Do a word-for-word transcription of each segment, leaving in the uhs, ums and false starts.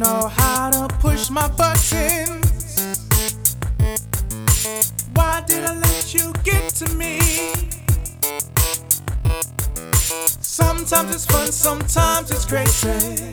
know how to push my buttons. Why did I let you get to me? Sometimes it's fun, sometimes it's crazy.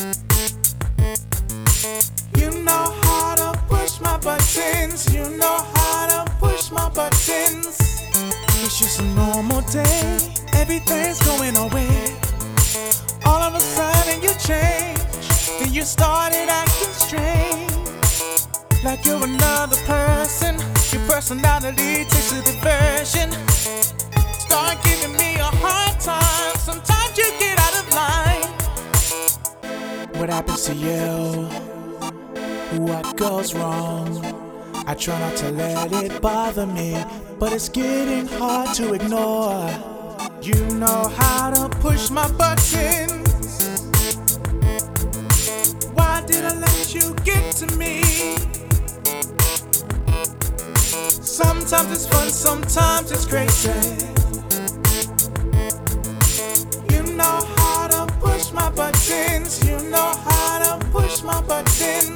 You know how to push my buttons. You know how to push my buttons. It's just a normal day. Everything's going away. All of a sudden you change. Then you started acting strange, like you're another person. Your personality takes a diversion. Start giving me a hard time. Sometimes you get out of line. What happens to you? What goes wrong? I try not to let it bother me, but it's getting hard to ignore. You know how to push my buttons. Why did I let you get to me? Sometimes it's fun, sometimes it's crazy. You know how to push my buttons. You know how to push my buttons.